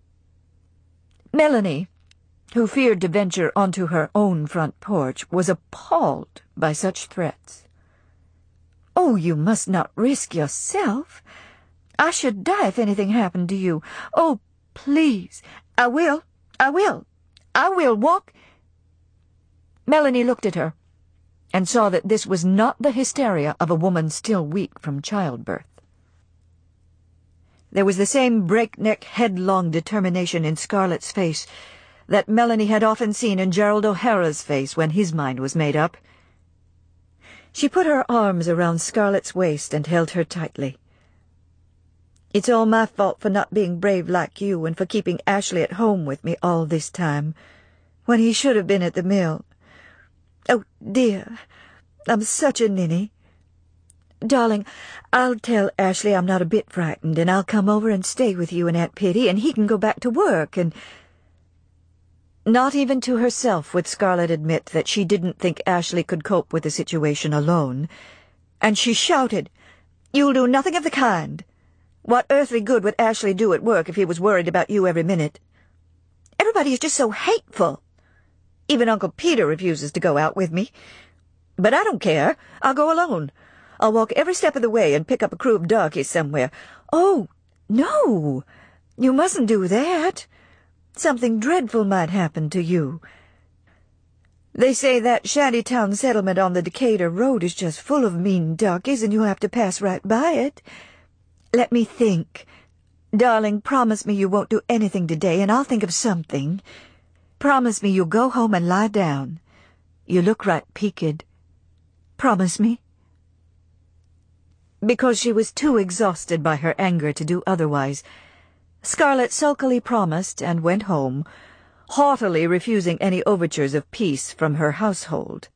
Melanie, who feared to venture onto her own front porch, was appalled by such threats. "Oh, you must not risk yourself. I should die if anything happened to you. Oh, please. I will. I will. I will walk." Melanie looked at her, and saw that this was not the hysteria of a woman still weak from childbirth. There was the same breakneck, headlong determination in Scarlett's face that Melanie had often seen in Gerald O'Hara's face when his mind was made up. She put her arms around Scarlett's waist and held her tightly. "It's all my fault for not being brave like you and for keeping Ashley at home with me all this time, when he should have been at the mill. Oh, dear, I'm such a ninny. Darling, I'll tell Ashley I'm not a bit frightened, and I'll come over and stay with you and Aunt Pitty, and he can go back to work, and—" Not even to herself would Scarlett admit that she didn't think Ashley could cope with the situation alone, and she shouted, "You'll do nothing of the kind. What earthly good would Ashley do at work if he was worried about you every minute? Everybody is just so hateful. Even Uncle Peter refuses to go out with me. But I don't care. I'll go alone. I'll walk every step of the way and pick up a crew of darkies somewhere." "Oh, no, you mustn't do that. Something dreadful might happen to you. They say that shantytown settlement on the Decatur Road is just full of mean darkies, and you'll have to pass right by it. Let me think. Darling, promise me you won't do anything today, and I'll think of something. Promise me you'll go home and lie down. You look right peaked. Promise me." because she was too exhausted by her anger to do otherwise, Scarlet sulkily promised and went home, haughtily refusing any overtures of peace from her household.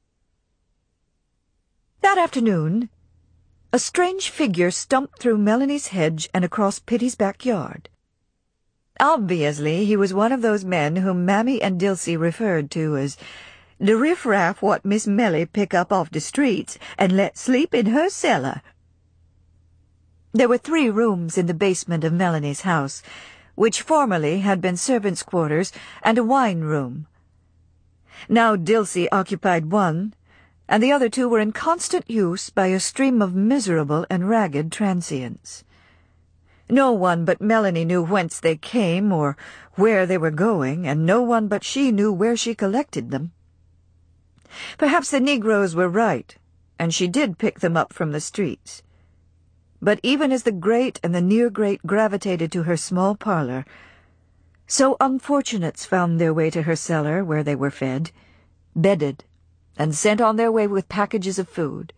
That afternoon, a strange figure stumped through Melanie's hedge and across Pitty's backyard. Obviously, he was one of those men whom Mammy and Dilsey referred to as the riff-raff what Miss Melly pick up off the streets and let sleep in her cellar. There were three rooms in the basement of Melanie's house, which formerly had been servants' quarters and a wine room. Now Dilsey occupied one, and the other two were in constant use by a stream of miserable and ragged transients. No one but Melanie knew whence they came or where they were going, and no one but she knew where she collected them. Perhaps the Negroes were right, and she did pick them up from the streets. But even as the great and the near-great gravitated to her small parlor, so unfortunates found their way to her cellar, where they were fed, bedded, and sent on their way with packages of food.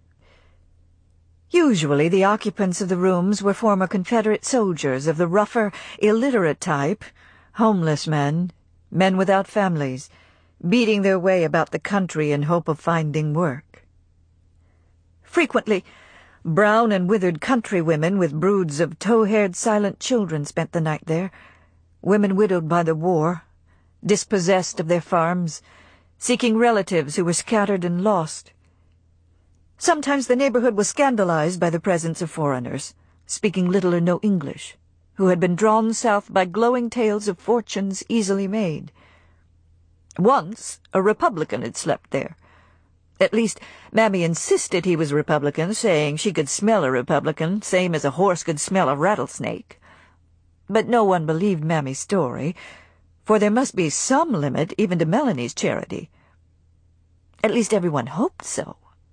Usually the occupants of the rooms were former Confederate soldiers of the rougher, illiterate type, homeless men, men without families, beating their way about the country in hope of finding work. Frequently, brown and withered countrywomen with broods of tow-haired silent children spent the night there, women widowed by the war, dispossessed of their farms, seeking relatives who were scattered and lost. Sometimes the neighborhood was scandalized by the presence of foreigners, speaking little or no English, who had been drawn south by glowing tales of fortunes easily made. Once a Republican had slept there. At least, Mammy insisted he was a Republican, saying she could smell a Republican, same as a horse could smell a rattlesnake. But no one believed Mammy's story, for there must be some limit even to Melanie's charity. At least everyone hoped so.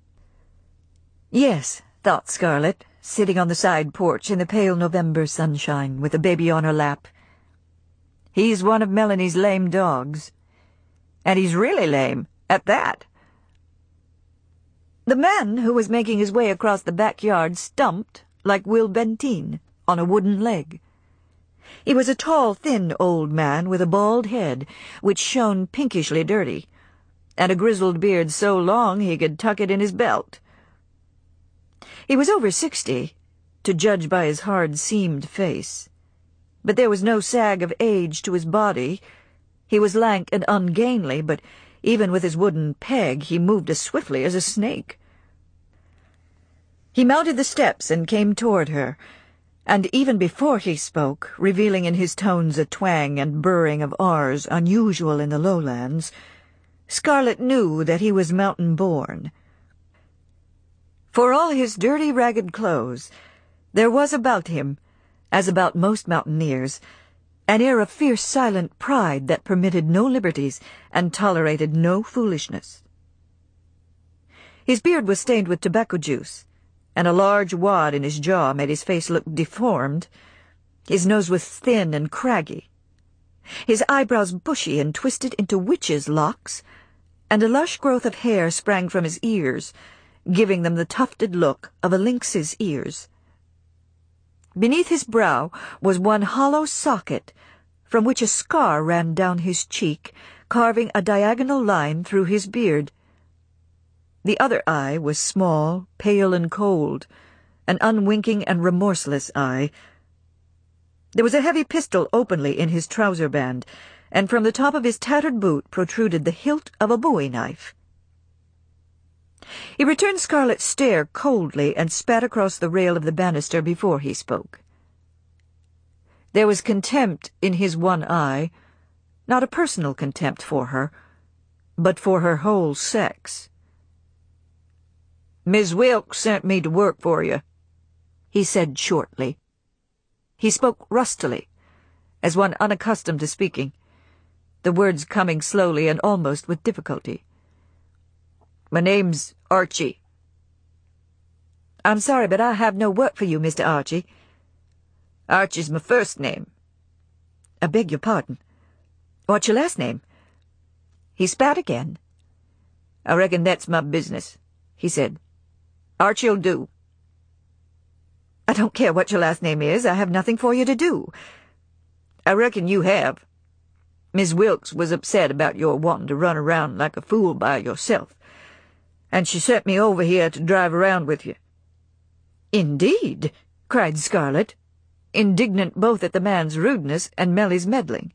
Yes, thought Scarlet, sitting on the side porch in the pale November sunshine with the baby on her lap. He's one of Melanie's lame dogs. And he's really lame, at that. The man who was making his way across the backyard stumped, like Will Benteen, on a wooden leg. He was a tall, thin old man with a bald head, which shone pinkishly dirty, and a grizzled beard so long he could tuck it in his belt. He was over sixty, to judge by his hard-seamed face, but there was no sag of age to his body. He was lank and ungainly, but even with his wooden peg he moved as swiftly as a snake. He mounted the steps and came toward her, and even before he spoke, revealing in his tones a twang and burring of R's unusual in the lowlands, Scarlet knew that he was mountain-born. For all his dirty, ragged clothes, there was about him, as about most mountaineers, an air of fierce, silent pride that permitted no liberties and tolerated no foolishness. His beard was stained with tobacco juice, and a large wad in his jaw made his face look deformed. His nose was thin and craggy, his eyebrows bushy and twisted into witches' locks, and a lush growth of hair sprang from his ears, giving them the tufted look of a lynx's ears. Beneath his brow was one hollow socket, from which a scar ran down his cheek, carving a diagonal line through his beard. The other eye was small, pale and cold, an unwinking and remorseless eye. There was a heavy pistol openly in his trouser band, and from the top of his tattered boot protruded the hilt of a bowie knife. He returned Scarlet's stare coldly and spat across the rail of the banister before he spoke. There was contempt in his one eye, not a personal contempt for her, but for her whole sex. "Miss Wilkes sent me to work for you," he said shortly. He spoke rustily, as one unaccustomed to speaking, the words coming slowly and almost with difficulty. "My name's Archie." "I'm sorry, but I have no work for you, Mister Archie." "Archie's my first name." "I beg your pardon. What's your last name?" He spat again. "I reckon that's my business," he said. "Archie'll do." I don't care what your last name is. I have nothing for you to do. I reckon you have. Miss Wilkes was upset about your wanting to run around like a fool by yourself, and she sent me over here to drive around with you." "Indeed?" cried Scarlet, indignant both at the man's rudeness and Mellie's meddling.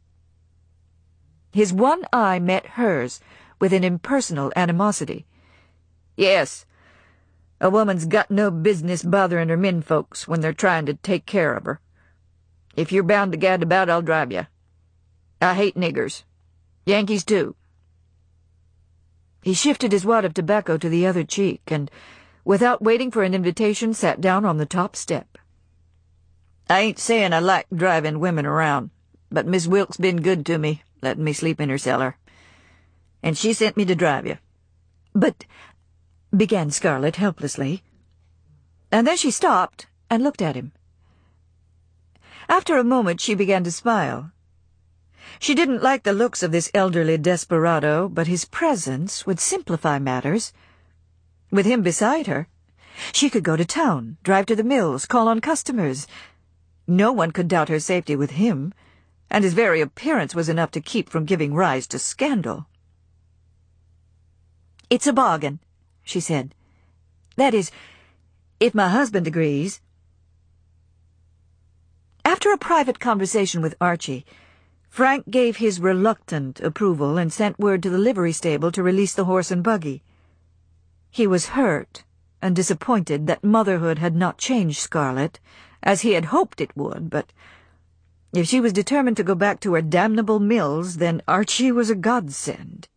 His one eye met hers with an impersonal animosity. "Yes. A woman's got no business bothering her menfolks when they're trying to take care of her. If you're bound to gad about, I'll drive you. I hate niggers. Yankees, too." He shifted his wad of tobacco to the other cheek, and, without waiting for an invitation, sat down on the top step. "I ain't saying I like driving women around, but Miss Wilkes been good to me, letting me sleep in her cellar. And she sent me to drive you." "But—" began Scarlet helplessly. And then she stopped and looked at him. After a moment she began to smile. She didn't like the looks of this elderly desperado, but his presence would simplify matters. With him beside her, she could go to town, drive to the mills, call on customers. No one could doubt her safety with him, and his very appearance was enough to keep from giving rise to scandal. "It's a bargain," she said. "That is, if my husband agrees." After a private conversation with Archie, Frank gave his reluctant approval and sent word to the livery stable to release the horse and buggy. He was hurt and disappointed that motherhood had not changed Scarlet, as he had hoped it would, but if she was determined to go back to her damnable mills, then Archie was a godsend.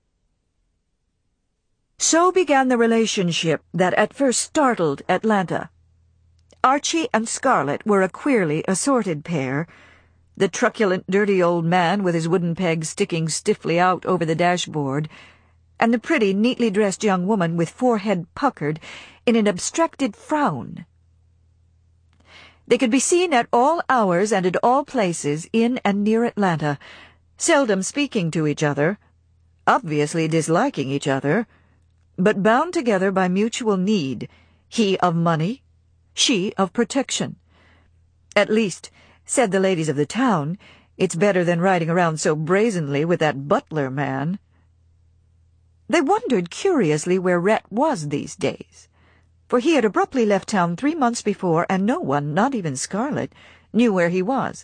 So began the relationship that at first startled Atlanta. Archie and Scarlet were a queerly assorted pair, the truculent, dirty old man with his wooden pegs sticking stiffly out over the dashboard, and the pretty, neatly dressed young woman with forehead puckered in an abstracted frown. They could be seen at all hours and at all places in and near Atlanta, seldom speaking to each other, obviously disliking each other, but bound together by mutual need, he of money, she of protection. At least, said the ladies of the town, it's better than riding around so brazenly with that butler man. They wondered curiously where Rhett was these days, for he had abruptly left town three months before, and no one, not even Scarlet, knew where he was.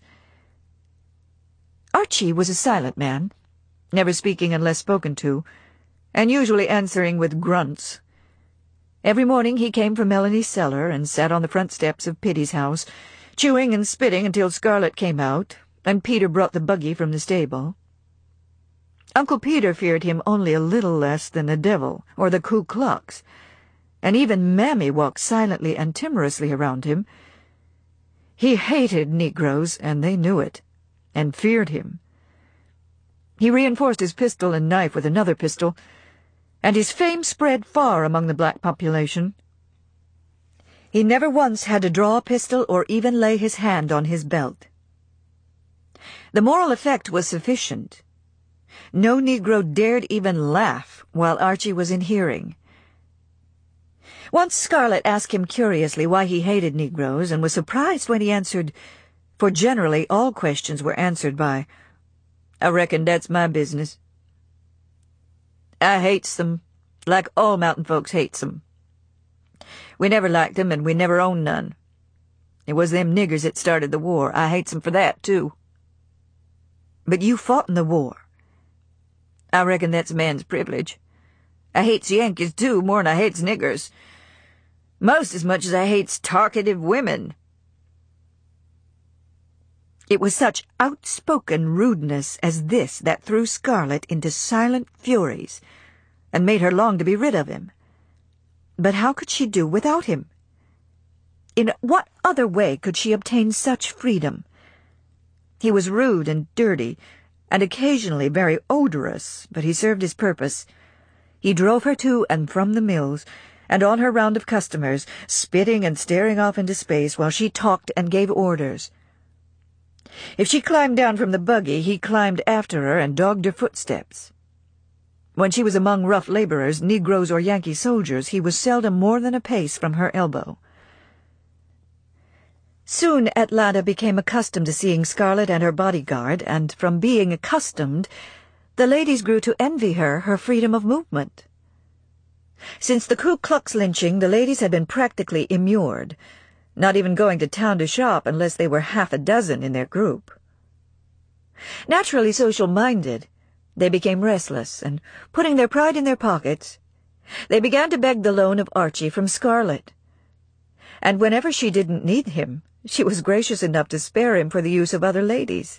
Archie was a silent man, never speaking unless spoken to, and usually answering with grunts. Every morning he came from Melanie's cellar and sat on the front steps of Pity's house, chewing and spitting until Scarlet came out, and Peter brought the buggy from the stable. Uncle Peter feared him only a little less than the devil or the Ku Klux, and even Mammy walked silently and timorously around him. He hated Negroes, and they knew it, and feared him. He reinforced his pistol and knife with another pistol, and his fame spread far among the black population. He never once had to draw a pistol or even lay his hand on his belt. The moral effect was sufficient. No Negro dared even laugh while Archie was in hearing. Once Scarlet asked him curiously why he hated Negroes, and was surprised when he answered, for generally all questions were answered by, "I reckon that's my business. I hates them, like all mountain folks hates them. We never liked them, and we never owned none. It was them niggers that started the war. I hates them for that, too." "But you fought in the war." "I reckon that's a man's privilege. I hates Yankees, too, more'n I hates niggers. Most as much as I hates talkative women." It was such outspoken rudeness as this that threw Scarlet into silent furies, and made her long to be rid of him. But how could she do without him? In what other way could she obtain such freedom? He was rude and dirty, and occasionally very odorous, but he served his purpose. He drove her to and from the mills, and on her round of customers, spitting and staring off into space while she talked and gave orders. If she climbed down from the buggy, he climbed after her and dogged her footsteps. When she was among rough laborers, Negroes or Yankee soldiers, he was seldom more than a pace from her elbow. Soon Atlanta became accustomed to seeing Scarlett and her bodyguard, and from being accustomed, the ladies grew to envy her her freedom of movement. Since the Ku Klux lynching, the ladies had been practically immured, not even going to town to shop unless they were half a dozen in their group. Naturally social-minded, they became restless, and, putting their pride in their pockets, they began to beg the loan of Archie from Scarlett. And whenever she didn't need him, she was gracious enough to spare him for the use of other ladies.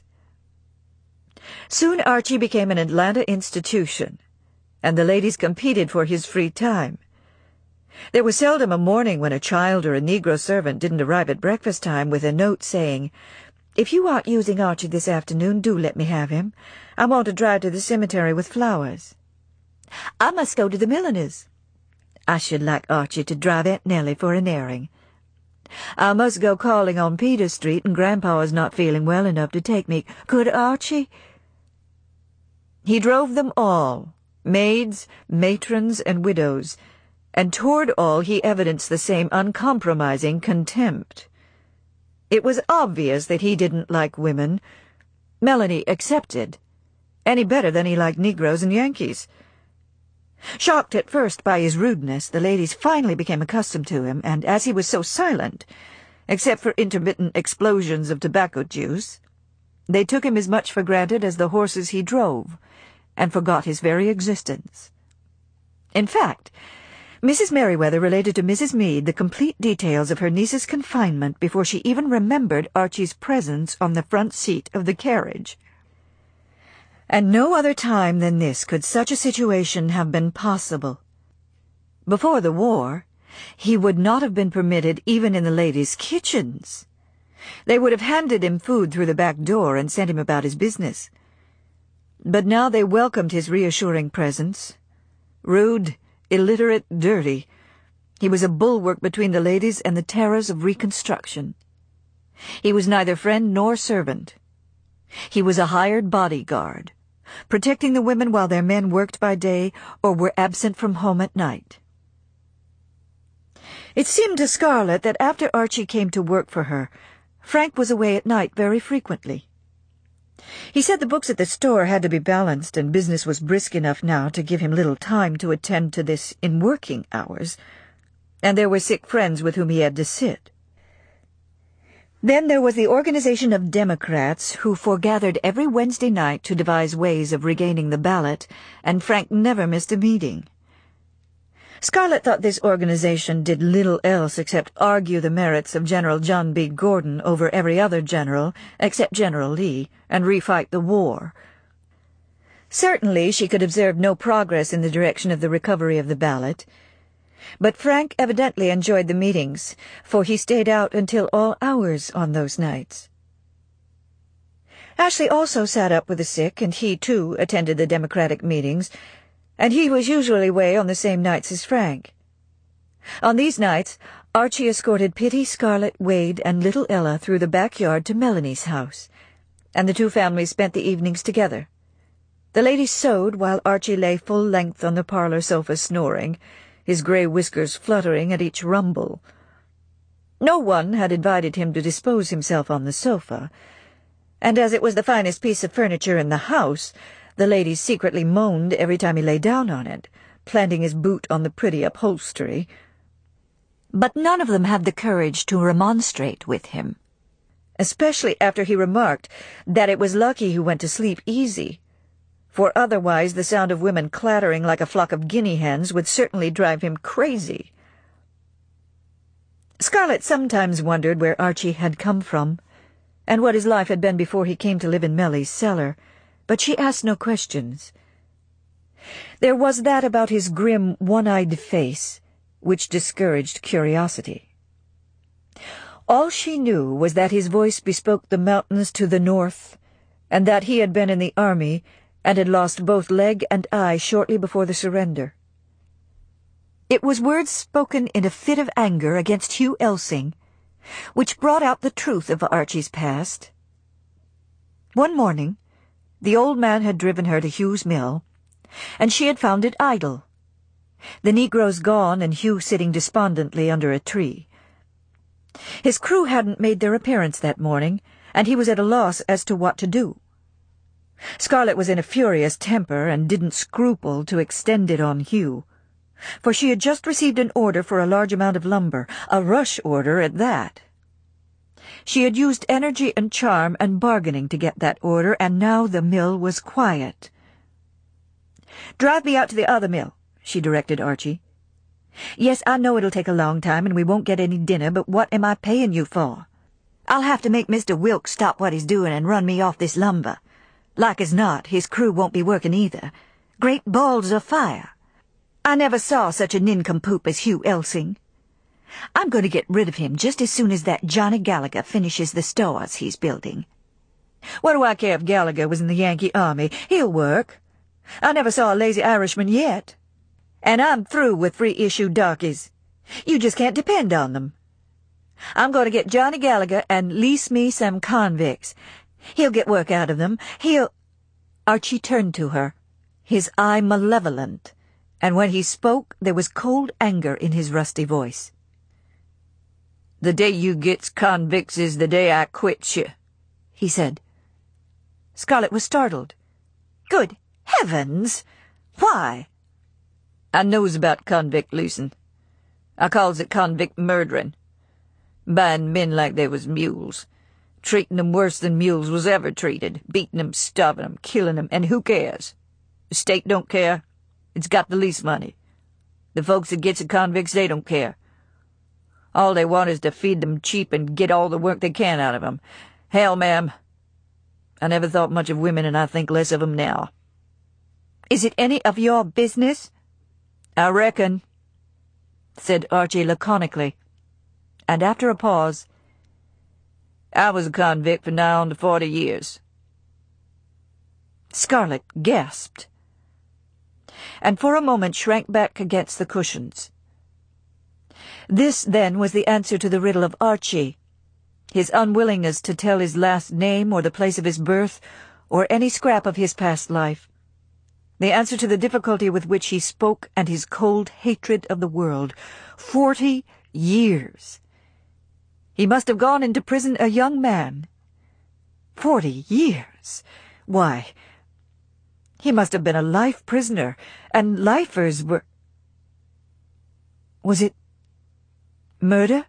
Soon Archie became an Atlanta institution, and the ladies competed for his free time. There was seldom a morning when a child or a Negro servant didn't arrive at breakfast time with a note saying, "If you aren't using Archie this afternoon, do let me have him. I want to drive to the cemetery with flowers. I must go to the milliner's. I should like Archie to drive Aunt Nellie for an airing. I must go calling on Peter Street, and Grandpa is not feeling well enough to take me. Could Archie?" He drove them all, maids, matrons, and widows, and toward all he evidenced the same uncompromising contempt. It was obvious that he didn't like women, Melanie excepted, any better than he liked Negroes and Yankees. Shocked at first by his rudeness, the ladies finally became accustomed to him, and as he was so silent, except for intermittent explosions of tobacco juice, they took him as much for granted as the horses he drove, and forgot his very existence. In fact, Missus Merriweather related to Missus Meade the complete details of her niece's confinement before she even remembered Archie's presence on the front seat of the carriage. And no other time than this could such a situation have been possible. Before the war, he would not have been permitted even in the ladies' kitchens. They would have handed him food through the back door and sent him about his business. But now they welcomed his reassuring presence. Rude, illiterate, dirty, he was a bulwark between the ladies and the terrors of Reconstruction. He was neither friend nor servant. He was a hired bodyguard, protecting the women while their men worked by day or were absent from home at night. It seemed to Scarlett that after Archie came to work for her, Frank was away at night very frequently. He said the books at the store had to be balanced, and business was brisk enough now to give him little time to attend to this in working hours, and there were sick friends with whom he had to sit. Then there was the organization of Democrats who foregathered every Wednesday night to devise ways of regaining the ballot, and Frank never missed a meeting. Scarlett thought this organization did little else except argue the merits of General John B. Gordon over every other general, except General Lee, and refight the war. Certainly she could observe no progress in the direction of the recovery of the ballot. But Frank evidently enjoyed the meetings, for he stayed out until all hours on those nights. Ashley also sat up with the sick, and he, too, attended the Democratic meetings, and he was usually away on the same nights as Frank. On these nights, Archie escorted Pitty, Scarlett, Wade, and little Ella through the backyard to Melanie's house, and the two families spent the evenings together. The ladies sewed while Archie lay full length on the parlor sofa snoring, his grey whiskers fluttering at each rumble. No one had invited him to dispose himself on the sofa, and as it was the finest piece of furniture in the house, the ladies secretly moaned every time he lay down on it, planting his boot on the pretty upholstery. But none of them had the courage to remonstrate with him, especially after he remarked that it was lucky he went to sleep easy, for otherwise the sound of women clattering like a flock of guinea hens would certainly drive him crazy. Scarlett sometimes wondered where Archie had come from, and what his life had been before he came to live in Mellie's cellar, but she asked no questions. There was that about his grim, one-eyed face which discouraged curiosity. All she knew was that his voice bespoke the mountains to the north, and that he had been in the army and had lost both leg and eye shortly before the surrender. It was words spoken in a fit of anger against Hugh Elsing, which brought out the truth of Archie's past. One morning, the old man had driven her to Hugh's mill, and she had found it idle, the Negroes gone and Hugh sitting despondently under a tree. His crew hadn't made their appearance that morning, and he was at a loss as to what to do. Scarlet was in a furious temper and didn't scruple to extend it on Hugh, for she had just received an order for a large amount of lumber, a rush order at that. She had used energy and charm and bargaining to get that order, and now the mill was quiet. "Drive me out to the other mill," she directed Archie. "Yes, I know it'll take a long time and we won't get any dinner, but what am I paying you for? I'll have to make Mister Wilkes stop what he's doing and run me off this lumber. Like as not, his crew won't be working either. Great balls of fire. I never saw such a nincompoop as Hugh Elsing. I'm going to get rid of him just as soon as that Johnny Gallagher finishes the stores he's building. What do I care if Gallagher was in the Yankee Army? He'll work. I never saw a lazy Irishman yet. And I'm through with free-issue darkies. You just can't depend on them. I'm going to get Johnny Gallagher and lease me some convicts. He'll get work out of them. He'll—" Archie turned to her, his eye malevolent, and when he spoke there was cold anger in his rusty voice. "The day you gets convicts is the day I quits you," he said. Scarlet was startled. "Good heavens! Why?" "I knows about convict loosing. I calls it convict murdering. Buying men like they was mules. Treating them worse than mules was ever treated. Beating them, starving them, killing them, and who cares? The state don't care. It's got the least money. The folks that gets the convicts, they don't care. All they want is to feed them cheap and get all the work they can out of them. Hell, ma'am, I never thought much of women, and I think less of 'em now." "Is it any of your business?" "I reckon," said Archie laconically, and after a pause, "I was a convict for nigh on to forty years." Scarlet gasped, and for a moment shrank back against the cushions. This, then, was the answer to the riddle of Archie, his unwillingness to tell his last name or the place of his birth or any scrap of his past life, the answer to the difficulty with which he spoke and his cold hatred of the world. Forty years! He must have gone into prison a young man. Forty years! Why, he must have been a life prisoner, and lifers were— Was it murder?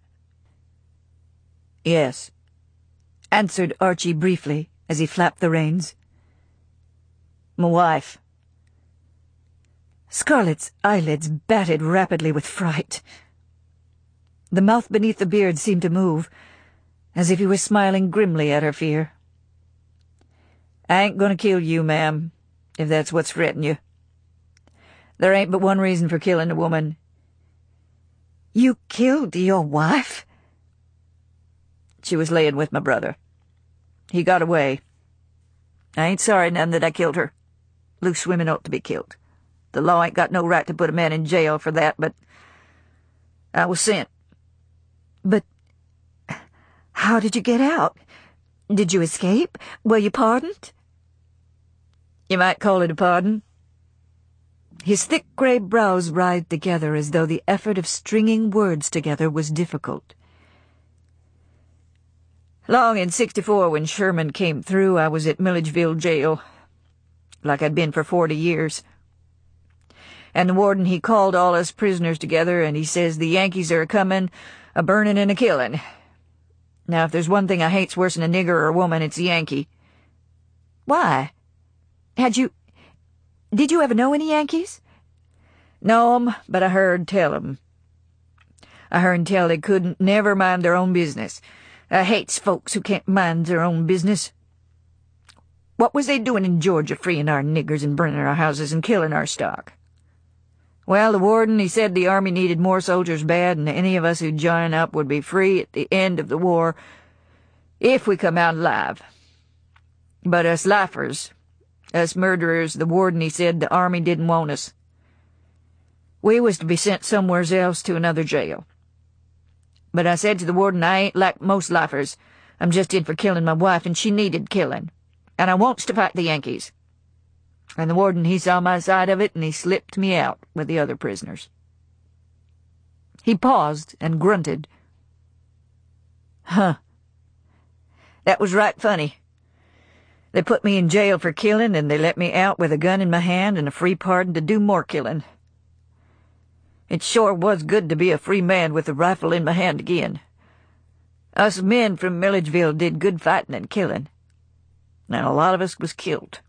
"Yes," answered Archie briefly as he flapped the reins. "My wife." Scarlet's eyelids batted rapidly with fright. The mouth beneath the beard seemed to move, as if he were smiling grimly at her fear. "I ain't going to kill you, ma'am, if that's what's fretting you. There ain't but one reason for killing a woman." "You killed your wife?" "She was laying with my brother. He got away. I ain't sorry none that I killed her. Loose women ought to be killed. The law ain't got no right to put a man in jail for that, but I was sent." "But how did you get out? Did you escape? Were you pardoned?" "You might call it a pardon." His thick gray brows writhed together as though the effort of stringing words together was difficult. "Long in sixty-four, when Sherman came through, I was at Milledgeville jail, like I'd been for forty years. And the warden, he called all us prisoners together, and he says the Yankees are a-comin', a-burnin' and a-killin'. Now, if there's one thing I hate's worse'n a nigger or a woman, it's a Yankee." "Why? Had you... Did you ever know any Yankees?" "Know 'em, but I heard tell 'em. I heard tell they couldn't never mind their own business. I hates folks who can't mind their own business. What was they doing in Georgia, freeing our niggers and burning our houses and killing our stock? Well, the warden, he said the army needed more soldiers bad, and any of us who'd join up would be free at the end of the war, if we come out alive. But us lifers, us murderers, the warden, he said the army didn't want us. We was to be sent somewheres else to another jail. But I said to the warden, I ain't like most lifers. I'm just in for killing my wife, and she needed killing. And I wants to fight the Yankees. And the warden, he saw my side of it, and he slipped me out with the other prisoners." He paused and grunted. Huh. That was right funny. They put me in jail for killing, and they let me out with a gun in my hand and a free pardon to do more killing. It sure was good to be a free man with a rifle in my hand again. Us men from Milledgeville did good fighting and killing, and a lot of us was killed.